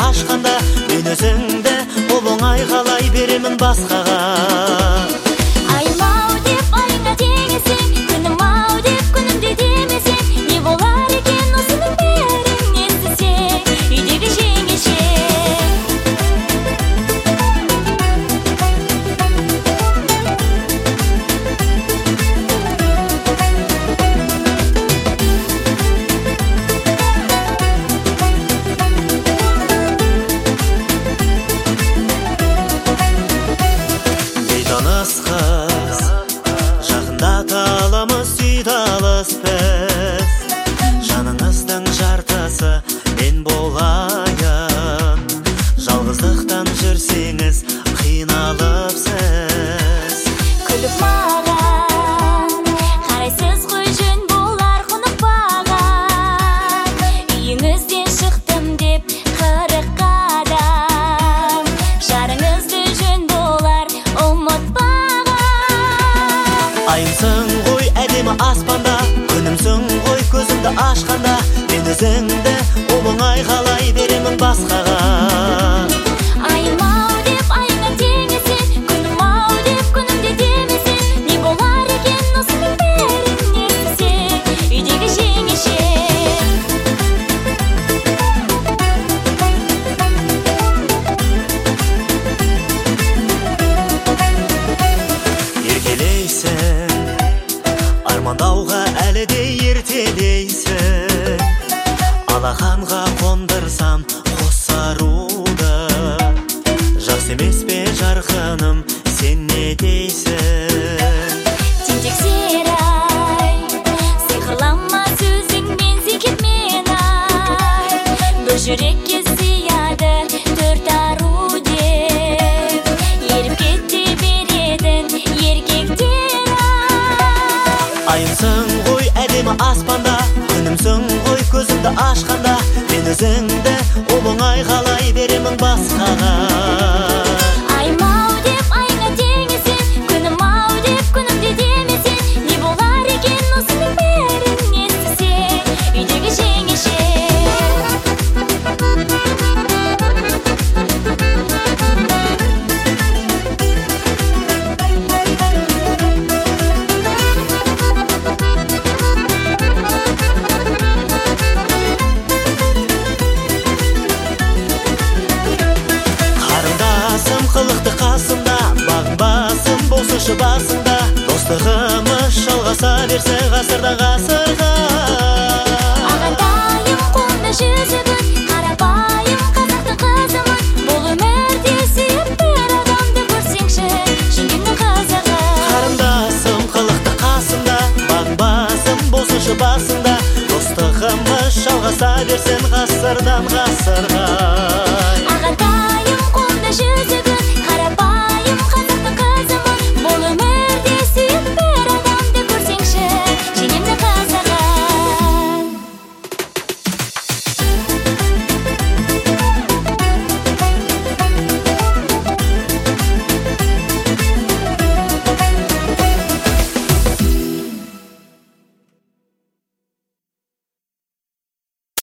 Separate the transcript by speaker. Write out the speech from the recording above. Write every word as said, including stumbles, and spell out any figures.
Speaker 1: ашқанда, мен өзіңді ол оңай қалай беремін басқаға.
Speaker 2: Айым-ау деп айыңа теңесең, күнім-ау деп күнімде демесең, не болар екен осының бәрін естісең, үйдегі жеңеше.
Speaker 1: Бейтаныс қыз, жақындата аламыз сүйді алыс біз. Жаныңыздың жартысы мен болайын, жалғыздықтан жүрсеңіз қиналып сіз.
Speaker 2: Күліп маған қарайсыз ғой, жөн болар құнықпаған. Үйіңізден шықтым деп қырық қадам, жарыңызды жөн болар ұмытпаған.
Speaker 1: Айымсың ғой әдемі аспанда, күнімсің ғой көзімді ашқанда, мен өзіңді ол оңай қалай беремін басқаға.
Speaker 2: Айым-ау деп айыңа теңесең, күнім-ау деп күнімде демесең, не болар екен осының бәрін естісең, үйдегі жеңеше.
Speaker 1: Еркелейсің, армандауға әлі де ертелейсің. Алақанға қондырсам қос аруды, жақсы емес пе жарқыным, сен не дейсің?
Speaker 2: Тентек-серай, сиқырлама сөзіңмен секет мен ай, бір жүрекке сияды төрт ару деп, еріп кете беретін еркектер ай.
Speaker 1: Айымсың ғой әдемі аспанда, күнімсің ғой көзімді ашқанда, мен өзіңді ол оңай қалай беремін басқаға.
Speaker 2: Айым-ау деп айыңа теңесең, күнім-ау деп күнімде демесең, не болар екен осының бәрін естісең, үйдегі жеңеше.
Speaker 1: Қарындасым қылықты қасымда, бағынбасым болсыншы басында, достығымыз жалғаса берсе ғасырдан ғасырға.
Speaker 2: Ағатайым қолында жүзігін, қарапайым қазақтың қызымын, бұл өмірде сүйіп бір адамды көрсеңші, жеңгемнің қызығы.
Speaker 1: Қарындасым қылықты қасымда, бағынбасым болсыншы басында, достығымыз жалғаса берсін ғасырдан ғасырға.
Speaker 2: Ағатайым қолында жүзігін,